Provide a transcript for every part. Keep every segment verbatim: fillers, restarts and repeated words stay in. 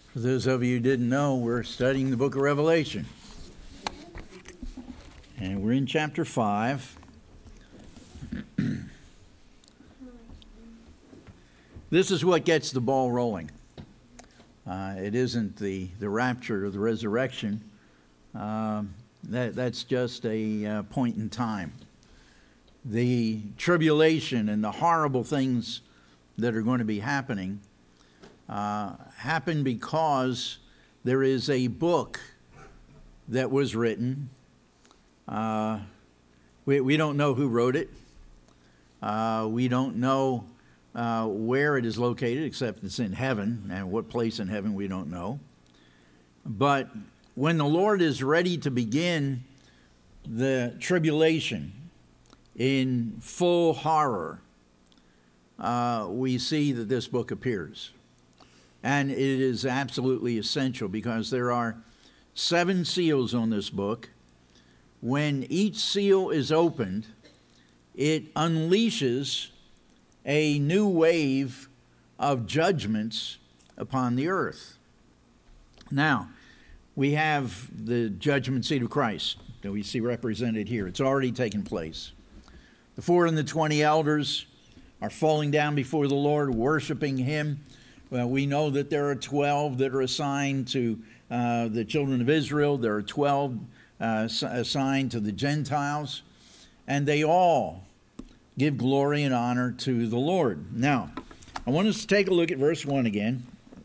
For those of you who didn't know, we're studying the book of Revelation. And we're in chapter five. This is what gets the ball rolling. Uh, it isn't the, the rapture or the resurrection. Uh, that, that's just a uh, point in time. The tribulation and the horrible things that are going to be happening uh, happen because there is a book that was written. Uh, we, we don't know who wrote it. Uh, we don't know uh, where it is located, except it's in heaven, and what place in heaven we don't know. But when the Lord is ready to begin the tribulation in full horror, uh, we see that this book appears. And it is absolutely essential because there are seven seals on this book. When each seal is opened, it unleashes a new wave of judgments upon the earth. Now, we have the judgment seat of Christ that we see represented here. It's already taken place. The four and the twenty elders are falling down before the Lord, worshiping Him. Well, we know that there are twelve that are assigned to uh, the children of Israel. There are twelve uh, assigned to the Gentiles. And they all give glory and honor to the Lord. Now, I want us to take a look at verse one again.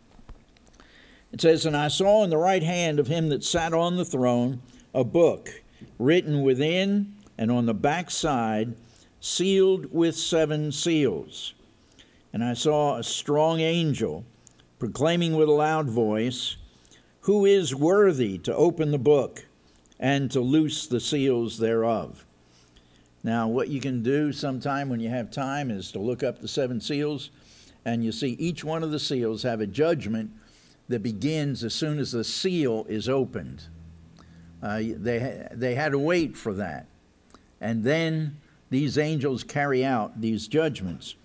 It says, "And I saw in the right hand of him that sat on the throne a book written within and on the backside, sealed with seven seals. And I saw a strong angel proclaiming with a loud voice, Who is worthy to open the book and to loose the seals thereof?" Now, what you can do sometime when you have time is to look up the seven seals, and you see each one of the seals have a judgment that begins as soon as the seal is opened. Uh, they, they had to wait for that. And then these angels carry out these judgments.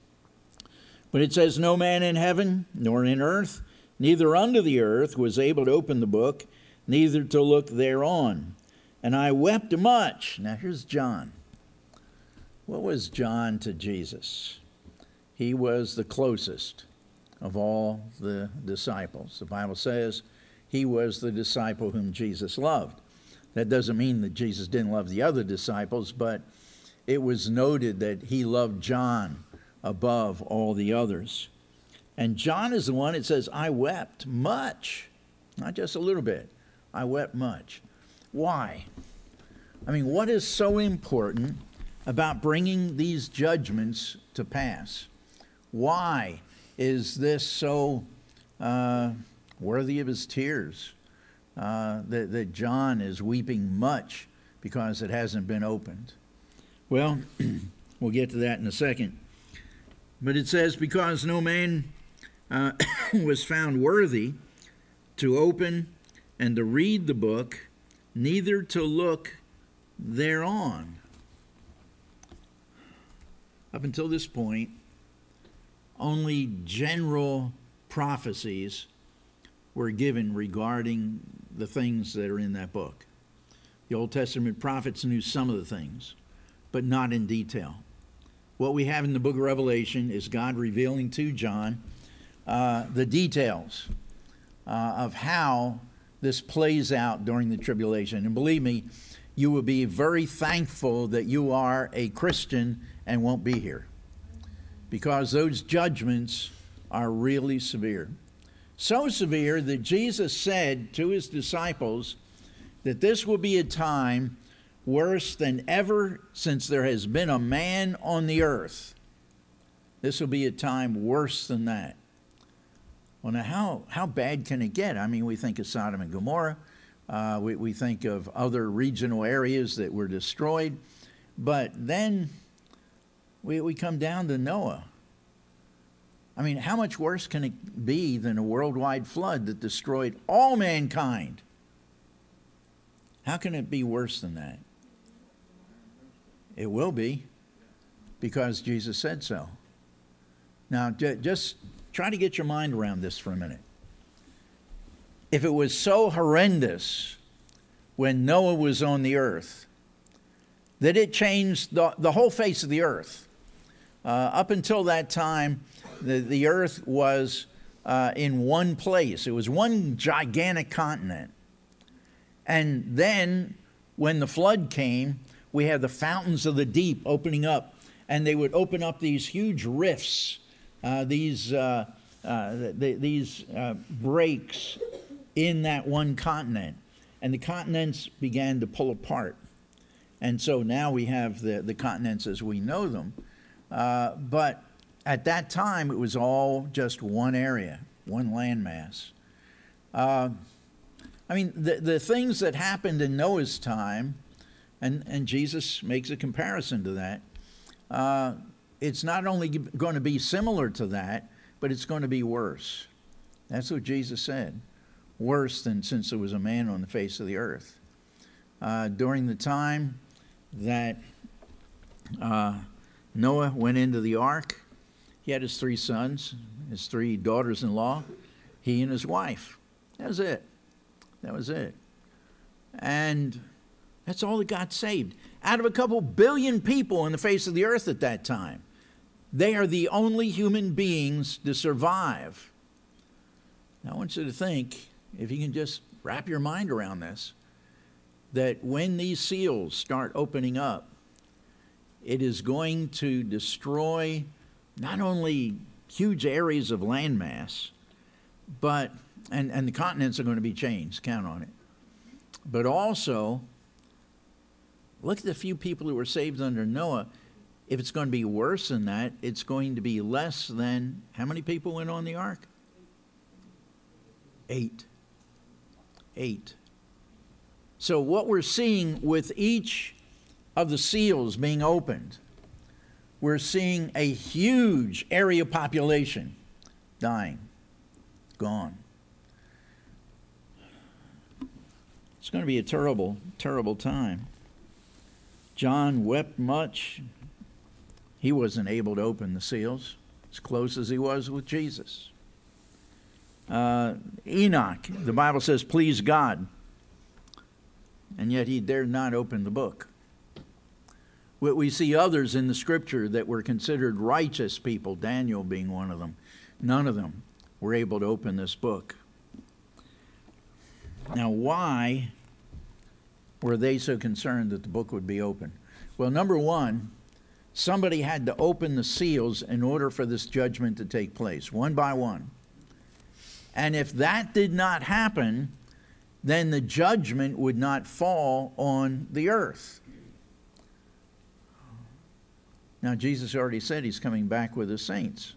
But it says, "No man in heaven, nor in earth, neither under the earth, was able to open the book, neither to look thereon. And I wept much." Now here's John. What was John to Jesus? He was the closest of all the disciples. The Bible says he was the disciple whom Jesus loved. That doesn't mean that Jesus didn't love the other disciples, but it was noted that he loved John above all the others. And John is the one, it says, "I wept much." Not just a little bit. I wept much. Why? I mean, what is so important about bringing these judgments to pass? Why is this so uh, worthy of his tears? Uh, that, that John is weeping much because it hasn't been opened. Well, we'll get to that in a second. But it says, "Because no man uh, was found worthy to open and to read the book, neither to look thereon." Up until this point, only general prophecies were given regarding the things that are in that book. The Old Testament prophets knew some of the things, but not in detail. What we have in the book of Revelation is God revealing to John uh, the details uh, of how this plays out during the tribulation. And believe me, you will be very thankful that you are a Christian and won't be here, because those judgments are really severe. So severe that Jesus said to his disciples that this will be a time worse than ever since there has been a man on the earth. This will be a time worse than that. Well, now, how, how bad can it get? I mean, we think of Sodom and Gomorrah. Uh, we, we think of other regional areas that were destroyed. But then we, we come down to Noah. I mean, how much worse can it be than a worldwide flood that destroyed all mankind? How can it be worse than that? It will be, because Jesus said so. Now, j- just try to get your mind around this for a minute. if it was so horrendous when Noah was on the earth that it changed the, the whole face of the earth. Uh, up until that time, the, the earth was uh, in one place. It was one gigantic continent. And then when the flood came, we had the fountains of the deep opening up, and they would open up these huge rifts, uh, these uh, uh, the, these uh, breaks in that one continent, and the continents began to pull apart. And so now we have the, the continents as we know them. Uh, but at that time, it was all just one area, one landmass. Uh, I mean, the, the things that happened in Noah's time, and, and Jesus makes a comparison to that, uh, it's not only going to be similar to that, but it's going to be worse. That's what Jesus said. Worse than since there was a man on the face of the earth. Uh, during the time that uh, Noah went into the ark, he had his three sons, his three daughters-in-law, he and his wife. That was it. That was it. And that's all that got saved. Out of a couple billion people on the face of the earth at that time, they are the only human beings to survive. Now, I want you to think, if you can just wrap your mind around this, that when these seals start opening up, it is going to destroy not only huge areas of landmass, but, and, and the continents are going to be changed, count on it, but also, look at the few people who were saved under Noah. If it's going to be worse than that, it's going to be less than, how many people went on the ark? Eight. Eight. So what we're seeing with each of the seals being opened, we're seeing a huge area population dying, gone. It's going to be a terrible, terrible time. John wept much. He wasn't able to open the seals, as close as he was with Jesus. Uh, Enoch, the Bible says, pleased God, and yet he dared not open the book. We, we see others in the scripture that were considered righteous people, Daniel being one of them. None of them were able to open this book. Now, why were they so concerned that the book would be open? Well, number one, somebody had to open the seals in order for this judgment to take place, one by one. And if that did not happen, then the judgment would not fall on the earth. Now, Jesus already said he's coming back with his saints.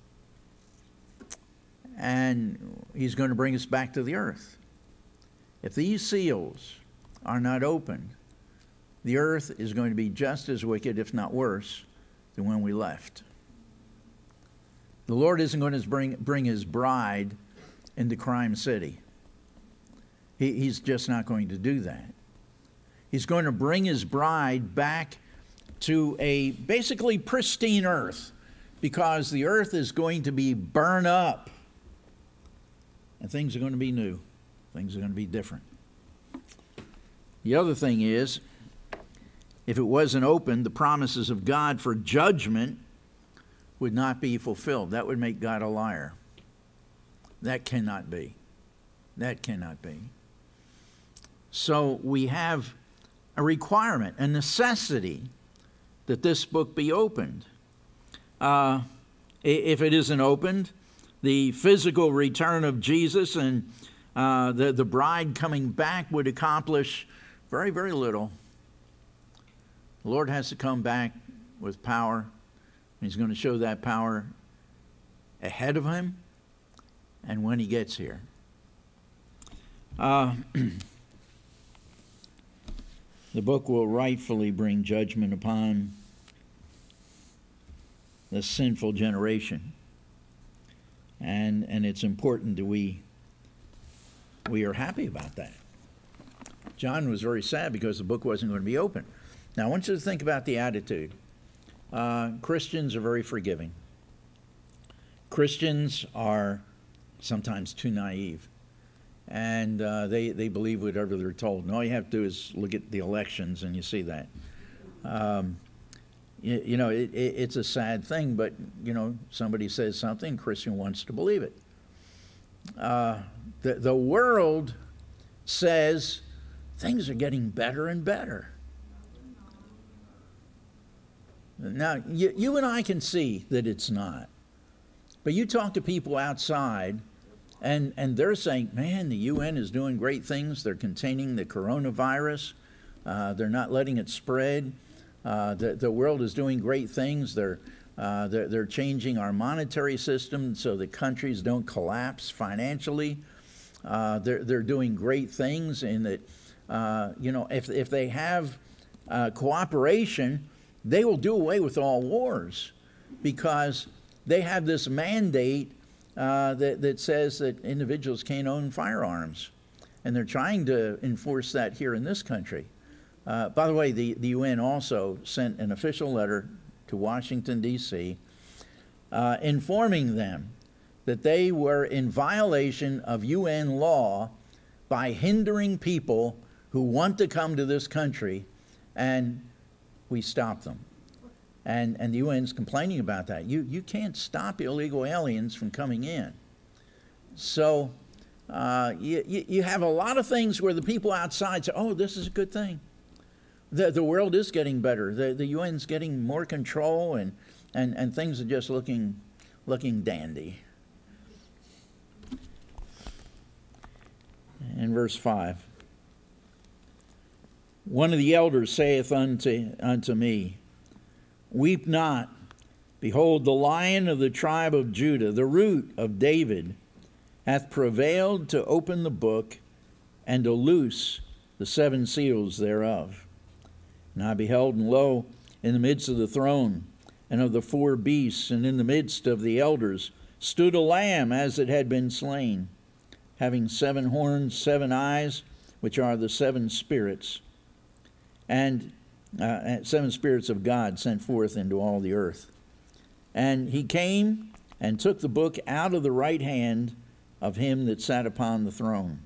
And he's going to bring us back to the earth. If these seals are not opened, the earth is going to be just as wicked, if not worse, than when we left. The Lord isn't going to bring, bring his bride into Crime City. He, he's just not going to do that. He's going to bring his bride back to a basically pristine earth, because the earth is going to be burned up. And things are going to be new. Things are going to be different. The other thing is, if it wasn't open, the promises of God for judgment would not be fulfilled. That would make God a liar. That cannot be. That cannot be. So we have a requirement, a necessity, that this book be opened. Uh, if it isn't opened, the physical return of Jesus and uh, the, the bride coming back would accomplish very, very little. The Lord has to come back with power. He's going to show that power ahead of him and when he gets here. Uh, the book will rightfully bring judgment upon the sinful generation. And, and it's important that we, we are happy about that. John was very sad because the book wasn't going to be open. Now, I want you to think about the attitude. Uh, Christians are very forgiving. Christians are sometimes too naive. and uh, they, they believe whatever they're told. And all you have to do is look at the elections, and you see that. Um, you, you know, it, it, it's a sad thing, but, you know, somebody says something, Christian wants to believe it. Uh, the, the world says things are getting better and better. Now, you, you and I can see that it's not. But you talk to people outside, and, and they're saying, man, the U N is doing great things. They're containing the coronavirus. Uh, they're not letting it spread. Uh, the, the world is doing great things. They're, uh, they're, they're changing our monetary system so that countries don't collapse financially. Uh, they're, they're doing great things in that, uh, you know, if, if they have uh, cooperation, they will do away with all wars, because they have this mandate uh, that, that says that individuals can't own firearms. And they're trying to enforce that here in this country. Uh, by the way, the, the U N also sent an official letter to Washington, D C, uh, informing them that they were in violation of U N law by hindering people who want to come to this country, and we stopped them. And, and the U N's complaining about that. You, you can't stop illegal aliens from coming in. So uh, you, you, you have a lot of things where the people outside say, oh, this is a good thing. The, the world is getting better. The, the U N's getting more control, and, and, and things are just looking, looking dandy. In verse five, one of the elders saith unto, unto me, weep not. Behold, the Lion of the tribe of Judah, the Root of David, hath prevailed to open the book and to loose the seven seals thereof. And I beheld, and lo, in the midst of the throne and of the four beasts, and in the midst of the elders, stood a lamb as it had been slain, having seven horns, seven eyes, which are the seven spirits, and uh, seven spirits of God sent forth into all the earth. And he came and took the book out of the right hand of him that sat upon the throne.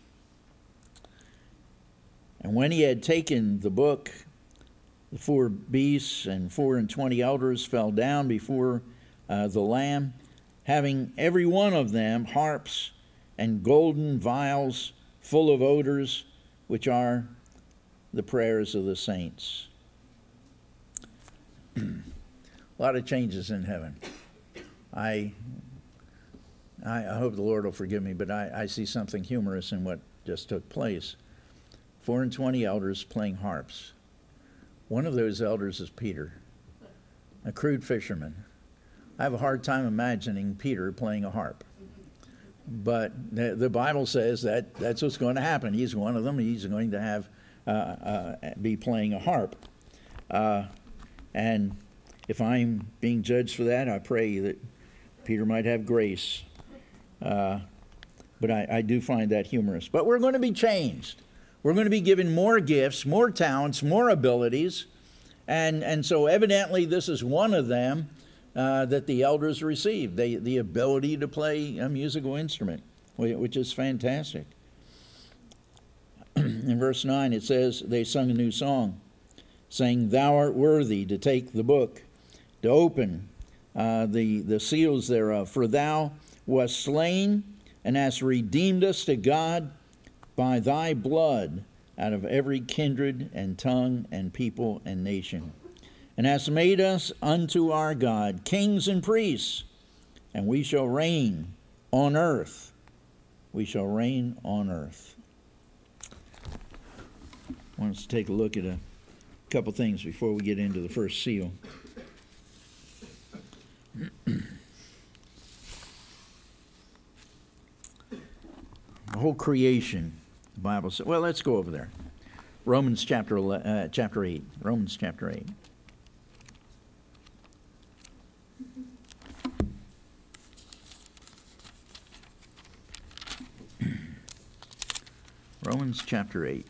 And when he had taken the book, the four beasts and four and twenty elders fell down before uh, the Lamb, having every one of them harps and golden vials full of odors, which are the prayers of the saints. A lot of changes in heaven. I, I I hope the Lord will forgive me, but I, I see something humorous in what just took place. Four and twenty elders playing harps. One of those elders is Peter, a crude fisherman. I have a hard time imagining Peter playing a harp. But the, the Bible says that that's what's going to happen. He's one of them. He's going to have uh, uh, be playing a harp. Uh, and if I'm being judged for that, I pray that Peter might have grace. Uh, but I, I do find that humorous. But we're going to be changed. We're going to be given more gifts, more talents, more abilities. And, and so evidently this is one of them uh, that the elders received, they, the ability to play a musical instrument, which is fantastic. In verse nine it says, they sung a new song, saying, thou art worthy to take the book, to open uh, the, the seals thereof. For thou wast slain and hast redeemed us to God by thy blood out of every kindred and tongue and people and nation, and hast made us unto our God kings and priests, and we shall reign on earth. We shall reign on earth. I want us to take a look at a couple things before we get into the first seal. The whole creation, the Bible says. Well, let's go over there. Romans chapter uh, chapter eight. Romans chapter eight. Romans chapter eight.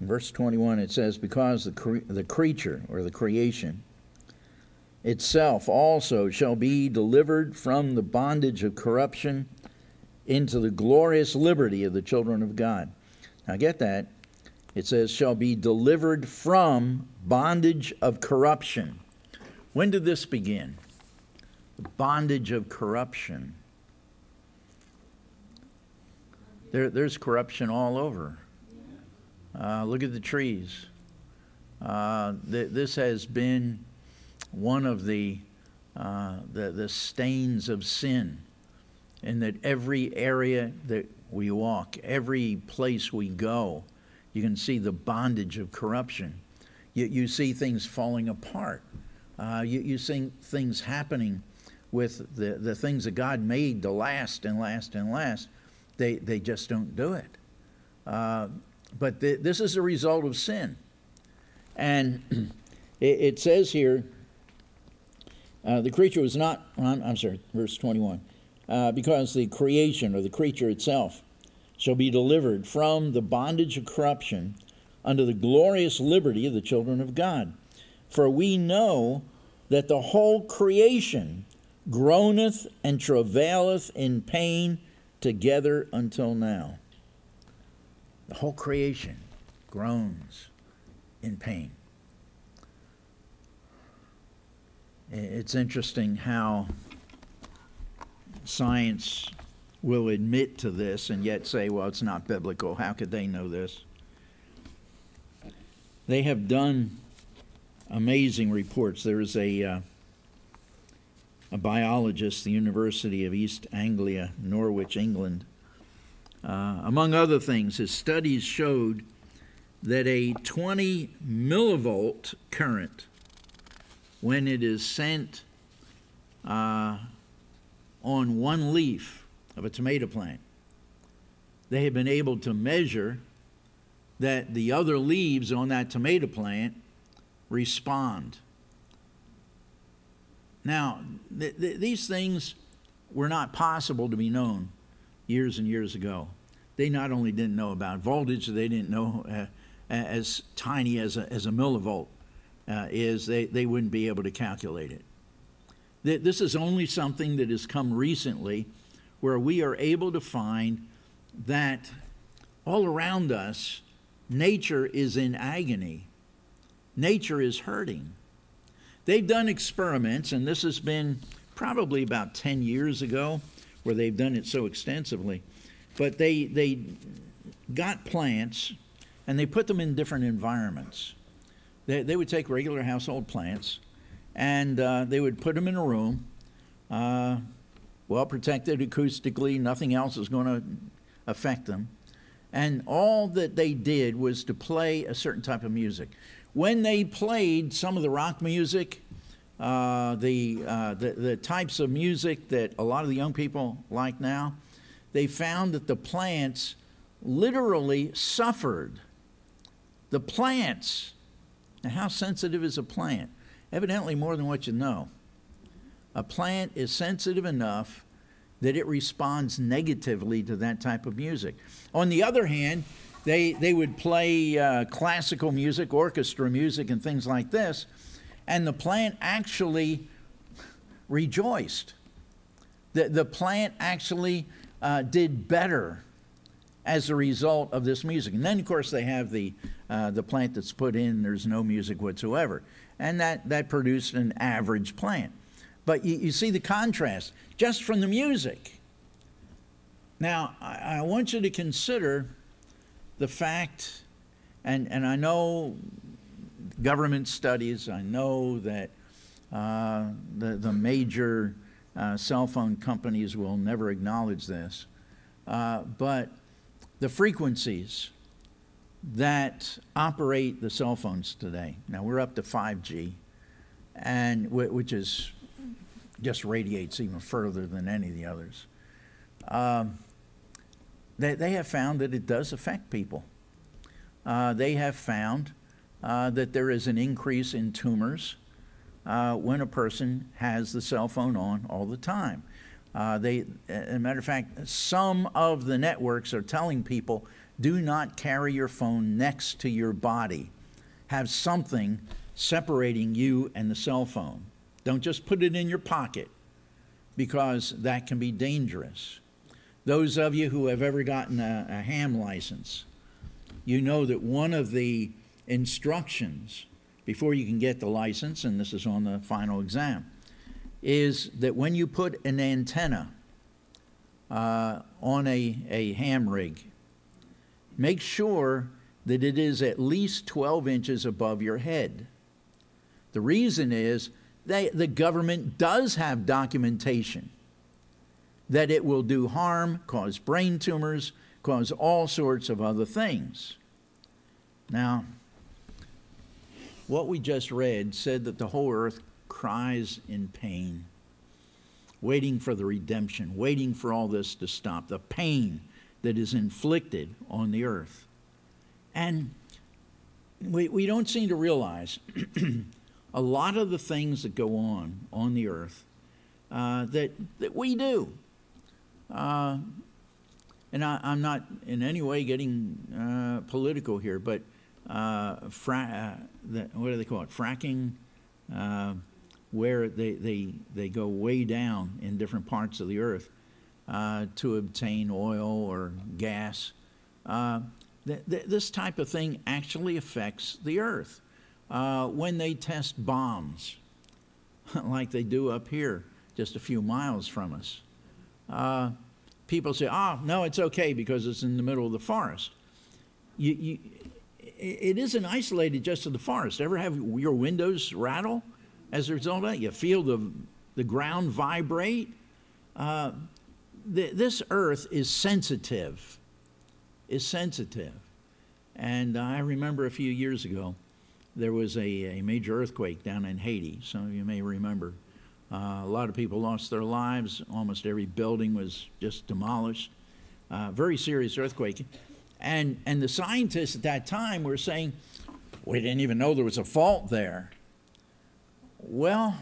In verse twenty-one it says, because the, cre the creature, or the creation, itself also shall be delivered from the bondage of corruption into the glorious liberty of the children of God. Now get that. It says, shall be delivered from bondage of corruption. When did this begin? The bondage of corruption. There, there's corruption all over. Uh, look at the trees. Uh, th this has been one of the, uh, the, the stains of sin, in that every area that we walk, every place we go, you can see the bondage of corruption. You, you see things falling apart. Uh, you, you see things happening with the, the things that God made to last and last and last. They, they just don't do it. Uh, but th this is a result of sin. And it, it says here, uh, the creature was not, I'm, I'm sorry, verse twenty-one, uh, because the creation, or the creature itself, shall be delivered from the bondage of corruption unto the glorious liberty of the children of God. For we know that the whole creation groaneth and travaileth in pain together until now. The whole creation groans in pain. It's interesting how science will admit to this and yet say, well, it's not biblical. How could they know this? They have done amazing reports. There is a, uh, a biologist, the University of East Anglia, Norwich, England. Uh, among other things, his studies showed that a twenty millivolt current, when it is sent uh, on one leaf of a tomato plant, they have been able to measure that the other leaves on that tomato plant respond. Now, th th these things were not possible to be known years and years ago. They not only didn't know about voltage, they didn't know uh, as tiny as a, as a millivolt uh, is, they, they wouldn't be able to calculate it. Th this is only something that has come recently, where we are able to find that all around us, nature is in agony. Nature is hurting. They've done experiments, and this has been probably about ten years ago, where they've done it so extensively. But they, they got plants, and they put them in different environments. They, they would take regular household plants, and uh, they would put them in a room, uh, well protected acoustically, nothing else is going to affect them. And all that they did was to play a certain type of music. When they played some of the rock music, uh, the, uh, the, the types of music that a lot of the young people like now, they found that the plants literally suffered. The plants, now how sensitive is a plant? Evidently more than what you know. A plant is sensitive enough that it responds negatively to that type of music. On the other hand, they, they would play uh, classical music, orchestra music, and things like this, and the plant actually rejoiced. The, the plant actually uh, did better as a result of this music. And then, of course, they have the, uh, the plant that's put in, there's no music whatsoever. And that, that produced an average plant. But you, you see the contrast just from the music. Now, I, I want you to consider the fact, and, and I know government studies, I know that uh, the, the major uh, cell phone companies will never acknowledge this, uh, but the frequencies that operate the cell phones today, now we're up to five G, and which is just radiates even further than any of the others. Um, they, they have found that it does affect people. Uh, they have found uh, that there is an increase in tumors uh, when a person has the cell phone on all the time. Uh, they, as a matter of fact, some of the networks are telling people, do not carry your phone next to your body. Have something separating you and the cell phone. Don't just put it in your pocket, because that can be dangerous. Those of you who have ever gotten a, a ham license, you know that one of the instructions before you can get the license, and this is on the final exam, is that when you put an antenna uh, on a, a ham rig, make sure that it is at least twelve inches above your head. The reason is they, the government does have documentation that it will do harm, cause brain tumors, cause all sorts of other things. Now, what we just read said that the whole earth cries in pain, waiting for the redemption, waiting for all this to stop, the pain that is inflicted on the earth. And we, we don't seem to realize a lot of the things that go on on the earth uh, that, that we do. Uh, and I, I'm not in any way getting uh, political here, but uh, fra- uh, the, what do they call it? Fracking, uh, where they, they, they go way down in different parts of the earth uh, to obtain oil or gas. Uh, th th this type of thing actually affects the earth. Uh, when they test bombs, like they do up here, just a few miles from us, uh, people say, oh, no, it's okay because it's in the middle of the forest. You, you, it isn't isolated just to the forest. Ever have your windows rattle as a result of that? You feel the, the ground vibrate. Uh, th this earth is sensitive, is sensitive. And I remember a few years ago, there was a, a major earthquake down in Haiti. Some of you may remember. Uh, a lot of people lost their lives. Almost every building was just demolished. Uh, very serious earthquake. And, and the scientists at that time were saying, we didn't even know there was a fault there. Well,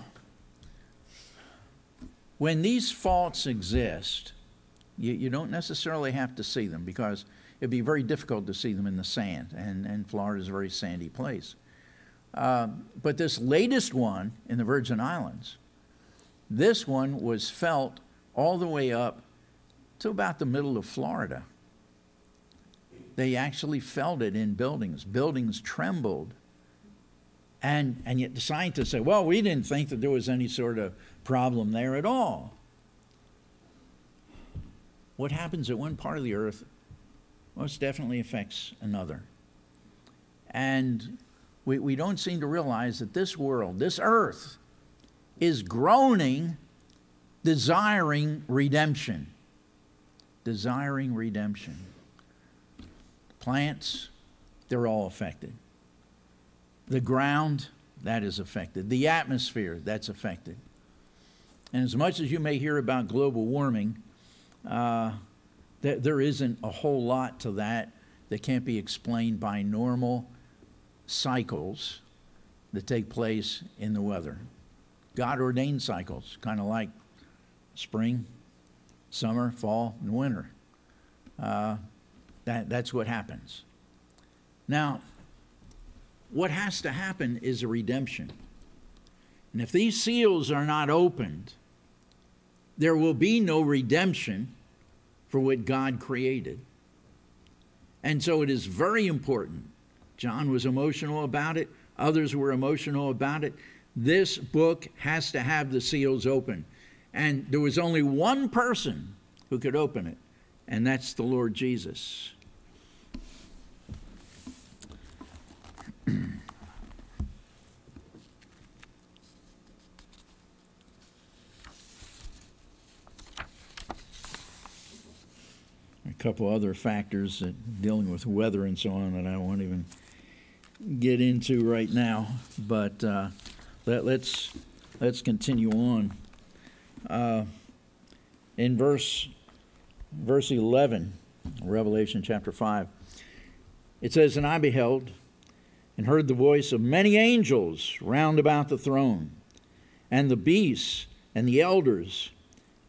when these faults exist, you, you don't necessarily have to see them, because it'd be very difficult to see them in the sand, and, and Florida is a very sandy place. Uh, but this latest one in the Virgin Islands, this one was felt all the way up to about the middle of Florida. They actually felt it in buildings. Buildings trembled. And, and yet the scientists say, well, we didn't think that there was any sort of problem there at all. What happens at one part of the earth most definitely affects another. And we, we don't seem to realize that this world, this earth, is groaning, desiring redemption. Desiring redemption. Plants, they're all affected. The ground, that is affected. The atmosphere, that's affected. And as much as you may hear about global warming, uh, th there isn't a whole lot to that that can't be explained by normal cycles that take place in the weather. God-ordained cycles, kind of like spring, summer, fall, and winter. Uh, that, that's what happens. Now, what has to happen is a redemption. And if these seals are not opened, there will be no redemption for what God created. And so it is very important. John was emotional about it. Others were emotional about it. This book has to have the seals open. And there was only one person who could open it, and that's the Lord Jesus. A couple other factors that dealing with weather and so on that I won't even get into right now, but uh, let, let's let's continue on. Uh, in verse verse eleven, Revelation chapter five, it says, "And I beheld and heard the voice of many angels round about the throne, and the beasts and the elders,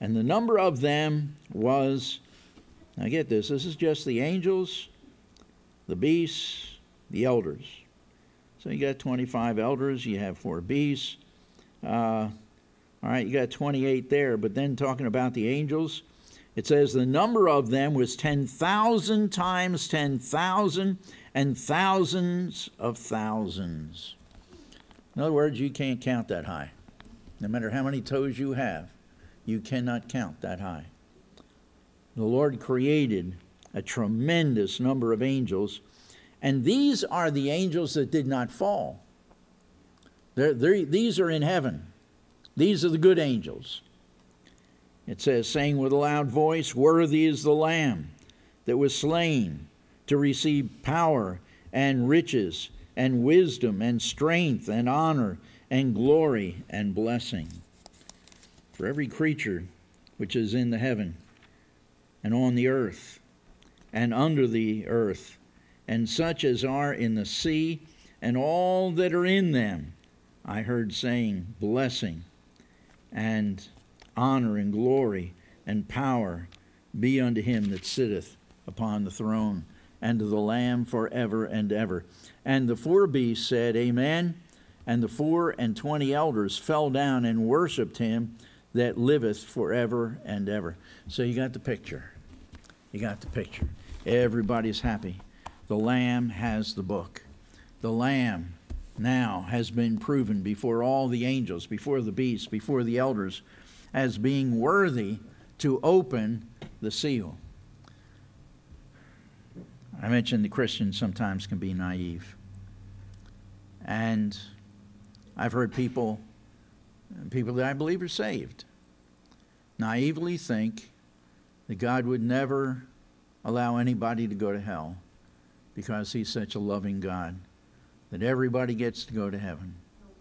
And the number of them was, now get this, this is just the angels, the beasts, the elders. So you got twenty-five elders, you have four beasts. Uh, all right, you got twenty-eight there, but then talking about the angels, it says the number of them was ten thousand times ten thousand and thousands of thousands. In other words, you can't count that high. No matter how many toes you have, you cannot count that high. The Lord created a tremendous number of angels, and these are the angels that did not fall. They're, they're, these are in heaven. These are the good angels. It says, saying with a loud voice, worthy is the Lamb that was slain to receive power and riches and wisdom and strength and honor and glory and blessing. For every creature which is in the heaven and on the earth and under the earth, and such as are in the sea, and all that are in them, I heard saying, blessing and honor and glory and power be unto him that sitteth upon the throne, and to the Lamb forever and ever. And the four beasts said, Amen. And the four and twenty elders fell down and worshipped him that liveth forever and ever. So you got the picture. You got the picture. Everybody's happy. The Lamb has the book. The Lamb now has been proven before all the angels, before the beasts, before the elders, as being worthy to open the seal. I mentioned the Christians sometimes can be naive. And I've heard people, people that I believe are saved, naively think that God would never allow anybody to go to hell because he's such a loving God, that everybody gets to go to heaven.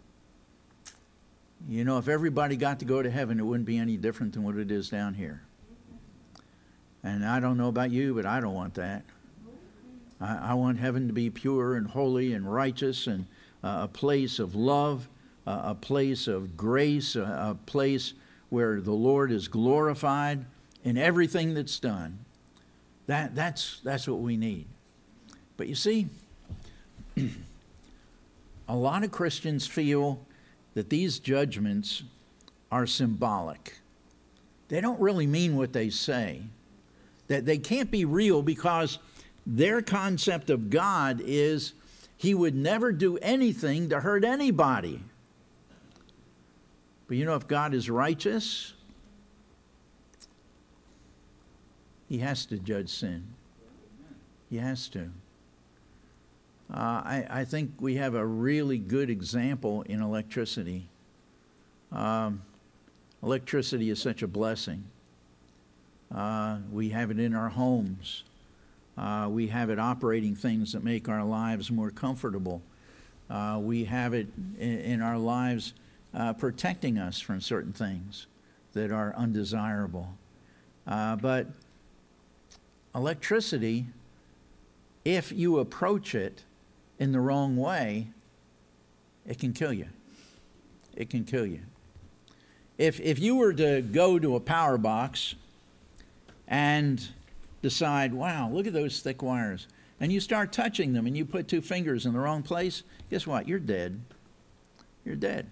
You know, if everybody got to go to heaven, it wouldn't be any different than what it is down here. And I don't know about you, but I don't want that. I, I want heaven to be pure and holy and righteous, and uh, a place of love, uh, a place of grace, a, a place where the Lord is glorified in everything that's done. That, that's, that's what we need. But you see, a lot of Christians feel that these judgments are symbolic. They don't really mean what they say. That they can't be real because their concept of God is he would never do anything to hurt anybody. But you know, if God is righteous, he has to judge sin. He has to. Uh, I, I think we have a really good example in electricity. Um, electricity is such a blessing. Uh, we have it in our homes. Uh, we have it operating things that make our lives more comfortable. Uh, we have it in, in our lives uh, protecting us from certain things that are undesirable. Uh, but electricity, if you approach it in the wrong way, it can kill you. It can kill you. If, if you were to go to a power box and decide, wow, look at those thick wires, and you start touching them and you put two fingers in the wrong place, guess what? You're dead. You're dead.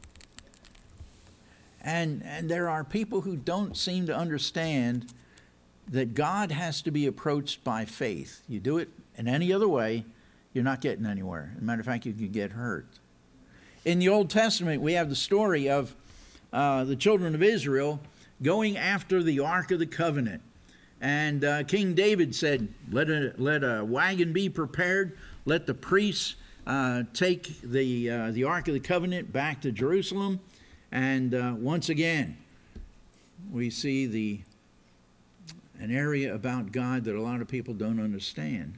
And, and there are people who don't seem to understand that God has to be approached by faith. You do it in any other way, you're not getting anywhere. As a matter of fact, you could get hurt. In the Old Testament, we have the story of uh, the children of Israel going after the Ark of the Covenant. And uh, King David said, let a, let a wagon be prepared, let the priests uh, take the, uh, the Ark of the Covenant back to Jerusalem. And uh, once again, we see the an area about God that a lot of people don't understand.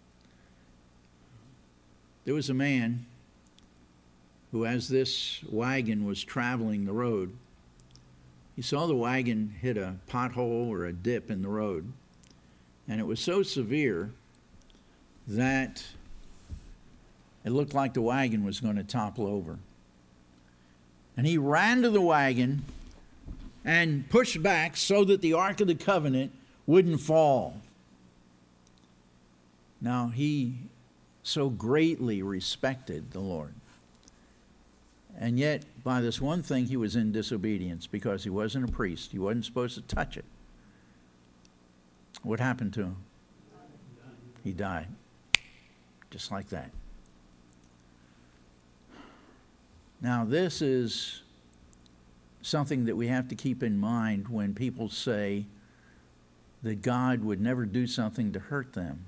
There was a man who, as this wagon was traveling the road, he saw the wagon hit a pothole or a dip in the road, and it was so severe that it looked like the wagon was going to topple over. And he ran to the wagon, and pushed back so that the Ark of the Covenant wouldn't fall. Now, he so greatly respected the Lord. And yet, by this one thing, he was in disobedience because he wasn't a priest. He wasn't supposed to touch it. What happened to him? He died. Just like that. Now, this is something that we have to keep in mind when people say that God would never do something to hurt them.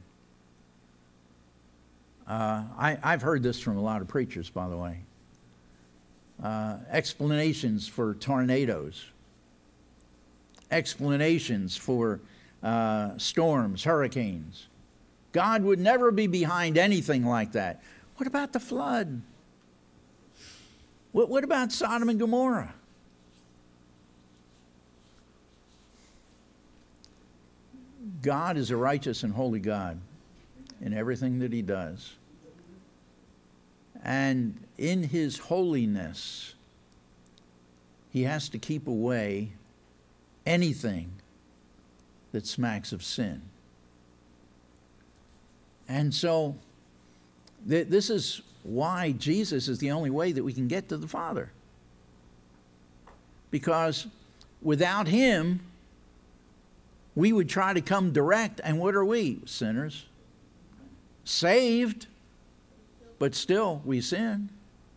Uh, I, I've heard this from a lot of preachers, by the way. Uh, explanations for tornadoes. Explanations for uh, storms, hurricanes. God would never be behind anything like that. What about the flood? What, what about Sodom and Gomorrah? God is a righteous and holy God in everything that he does. And in his holiness, he has to keep away anything that smacks of sin. And so, th- this is why Jesus is the only way that we can get to the Father. Because without him, we would try to come direct, and what are we? Sinners. Saved, but still we sin.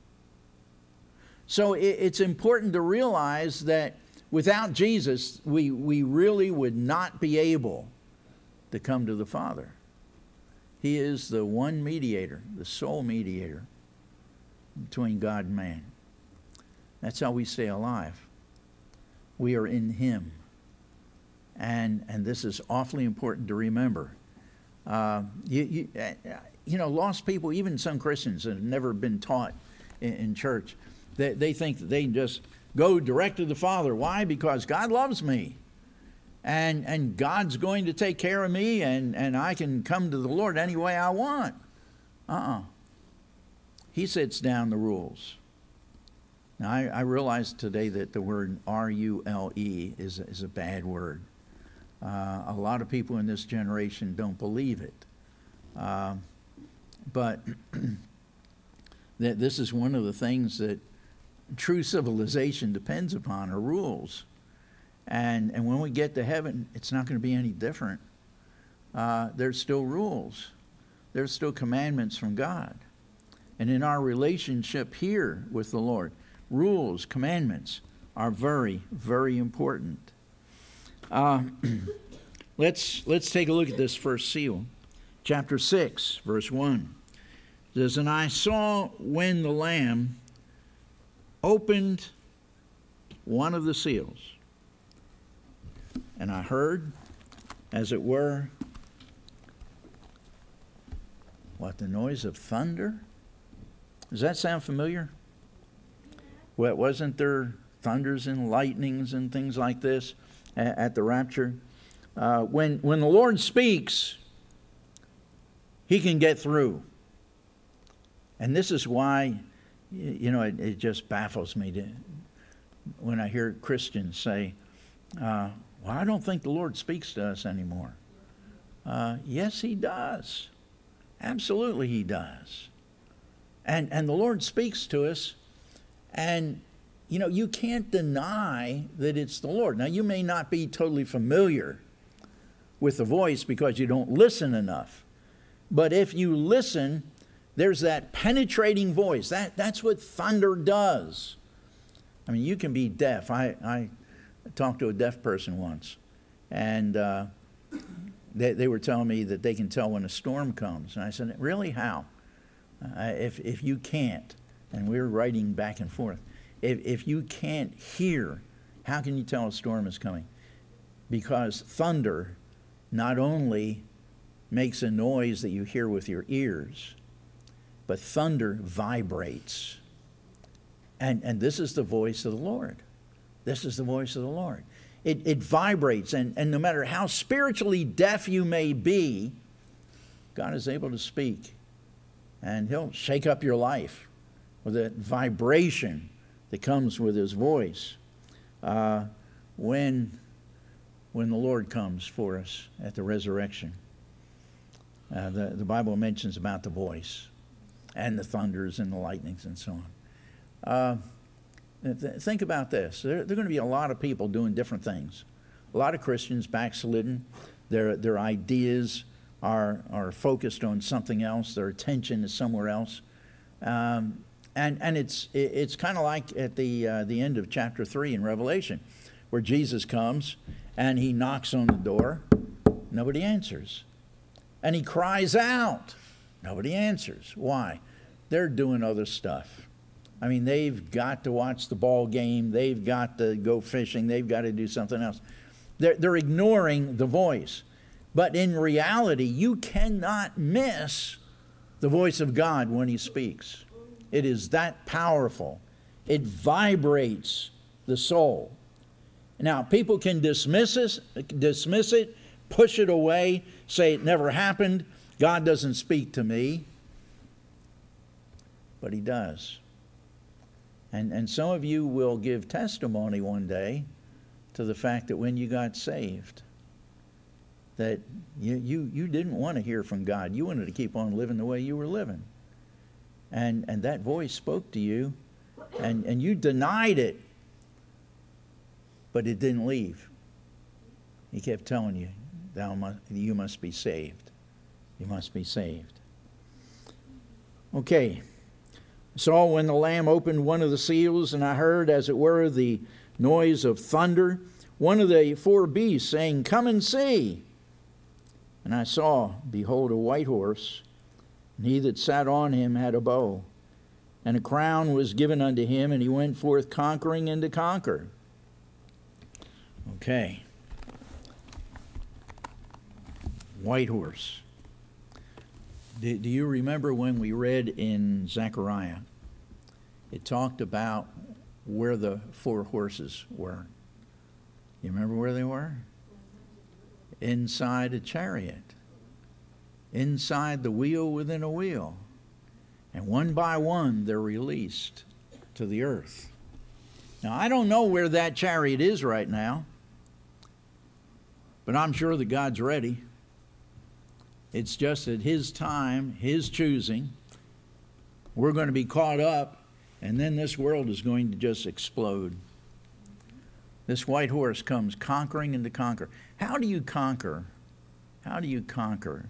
So it, it's important to realize that without Jesus, we, we really would not be able to come to the Father. He is the one mediator, the sole mediator between God and man. That's how we stay alive. We are in him. And, and this is awfully important to remember. Uh, you, you, you know, lost people, even some Christians that have never been taught in, in church, they, they think that they can just go direct to the Father. Why? Because God loves me. And, and God's going to take care of me, and, and I can come to the Lord any way I want. Uh-uh. He sets down the rules. Now, I, I realize today that the word R U L E is, is a bad word. Uh, a lot of people in this generation don't believe it. Uh, but that this is one of the things that true civilization depends upon, are rules. And, and when we get to heaven, it's not going to be any different. Uh, there's still rules. There's still commandments from God. And in our relationship here with the Lord, rules, commandments are very, very important. Uh, let's, let's take a look at this first seal. Chapter six, verse one. It says, "And I saw when the Lamb opened one of the seals, and I heard, as it were, what, the noise of thunder?" Does that sound familiar? Well, wasn't there thunders and lightnings and things like this at, at the rapture? Uh, when, when the Lord speaks, he can get through. And this is why, you know, it, it just baffles me to, when I hear Christians say, uh, well, I don't think the Lord speaks to us anymore. Uh, yes, he does. Absolutely he does. And, and the Lord speaks to us, and, you know, you can't deny that it's the Lord. Now, you may not be totally familiar with the voice because you don't listen enough. But if you listen, there's that penetrating voice. That, that's what thunder does. I mean, you can be deaf. I, I talked to a deaf person once, and uh, they, they were telling me that they can tell when a storm comes. And I said, really, how? Uh, if, if you can't, and we were writing back and forth, if, if you can't hear, how can you tell a storm is coming? Because thunder not only makes a noise that you hear with your ears, but thunder vibrates. And, and this is the voice of the Lord. This is the voice of the Lord. It, it vibrates, and, and no matter how spiritually deaf you may be, God is able to speak. And he'll shake up your life with that vibration that comes with his voice. Uh, when, when the Lord comes for us at the resurrection. Uh, the, the Bible mentions about the voice and the thunders and the lightnings and so on. Uh, th- think about this. There, there are going to be a lot of people doing different things. A lot of Christians backslidden. Their, their ideas are, are focused on something else. Their attention is somewhere else. Um, and, and it's, it, it's kind of like at the, uh, the end of chapter three in Revelation, where Jesus comes and he knocks on the door. Nobody answers. And he cries out. Nobody answers. Why? They're doing other stuff. I mean, they've got to watch the ball game. They've got to go fishing. They've got to do something else. They're, they're ignoring the voice. But in reality, you cannot miss the voice of God when he speaks. It is that powerful. It vibrates the soul. Now, people can dismiss it, dismiss it, push it away, say it never happened, God doesn't speak to me. But he does. And, and some of you will give testimony one day to the fact that when you got saved, that you, you, you didn't want to hear from God. You wanted to keep on living the way you were living. And, and that voice spoke to you, and, and you denied it, but it didn't leave. He kept telling you, Thou must, you must be saved. You must be saved. Okay. So when the Lamb opened one of the seals, and I heard, as it were, the noise of thunder, one of the four beasts saying, Come and see. And I saw, behold, a white horse, and he that sat on him had a bow, and a crown was given unto him, and he went forth conquering and to conquer. Okay. White horse. Do, do you remember when we read in Zechariah? It talked about where the four horses were. You remember where they were? Inside a chariot. Inside the wheel within a wheel. And one by one they're released to the earth. Now I don't know where that chariot is right now, but I'm sure that God's ready. It's just at his time, his choosing, we're going to be caught up, and then this world is going to just explode. This white horse comes conquering and to conquer. How do you conquer? How do you conquer?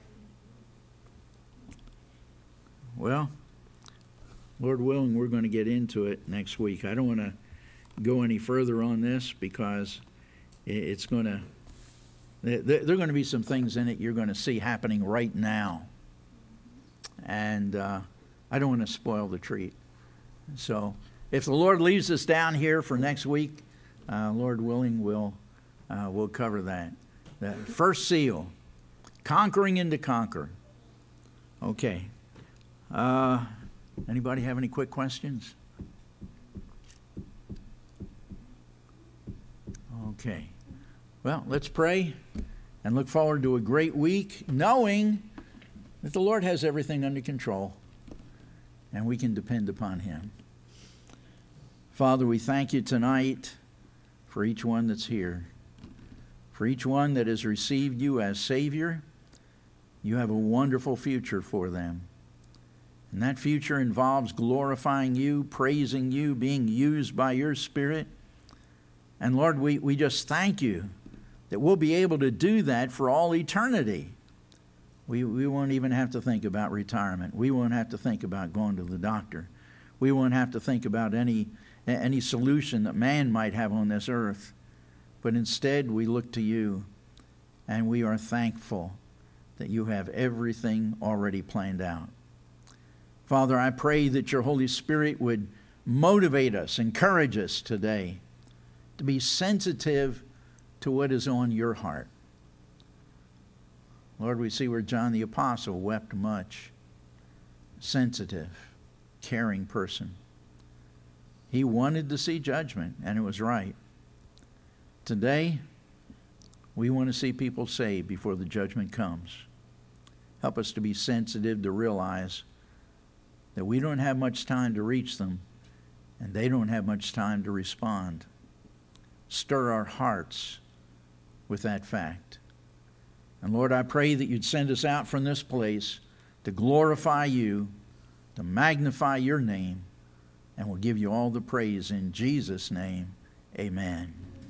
Well, Lord willing, we're going to get into it next week. I don't want to go any further on this because it's going to There are going to be some things in it you're going to see happening right now. And uh, I don't want to spoil the treat. So if the Lord leads us down here for next week, uh, Lord willing, we'll, uh, we'll cover that. The first seal, conquering and to conquer. Okay. Uh, anybody have any quick questions? Okay. Well, let's pray and look forward to a great week, knowing that the Lord has everything under control and we can depend upon him. Father, we thank you tonight for each one that's here, for each one that has received you as Savior. You have a wonderful future for them. And that future involves glorifying you, praising you, being used by your Spirit. And Lord, we, we just thank you that we'll be able to do that for all eternity. We, we won't even have to think about retirement. We won't have to think about going to the doctor. We won't have to think about any, any solution that man might have on this earth. But instead, we look to you, and we are thankful that you have everything already planned out. Father, I pray that your Holy Spirit would motivate us, encourage us today to be sensitive to what is on your heart. Lord, we see where John the Apostle wept much. Sensitive, caring person. He wanted to see judgment, and it was right. Today, we want to see people saved before the judgment comes. Help us to be sensitive to realize that we don't have much time to reach them, and they don't have much time to respond. stir our hearts with that fact. And Lord, I pray that you'd send us out from this place to glorify you, to magnify your name, and we'll give you all the praise in Jesus' name. Amen.